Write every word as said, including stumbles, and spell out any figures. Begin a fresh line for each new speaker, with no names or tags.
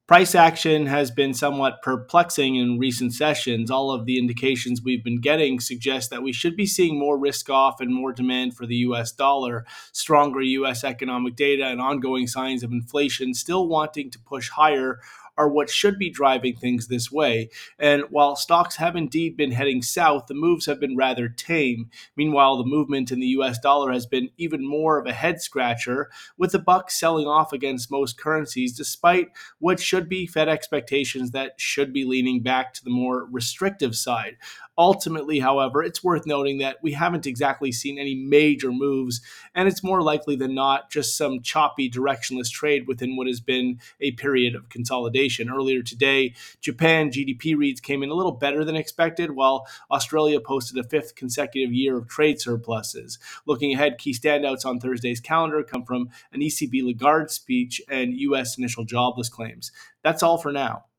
Price action has been somewhat perplexing in recent sessions. All of the indications we've been getting suggest that we should be seeing more risk off and more demand for the U S dollar, stronger U S economic data, and ongoing signs of inflation still wanting to push higher are what should be driving things this way. And while stocks have indeed been heading south, the moves have been rather tame. Meanwhile, the movement in the U S dollar has been even more of a head scratcher, with the buck selling off against most currencies despite what should be Fed expectations that should be leaning back to the more restrictive side. Ultimately, however, it's worth noting that we haven't exactly seen any major moves, and it's more likely than not just some choppy, directionless trade within what has been a period of consolidation. Earlier today, Japan G D P reads came in a little better than expected, while Australia posted a fifth consecutive year of trade surpluses. Looking ahead, key standouts on Thursday's calendar come from an E C B Lagarde speech and U S initial jobless claims. That's all for now.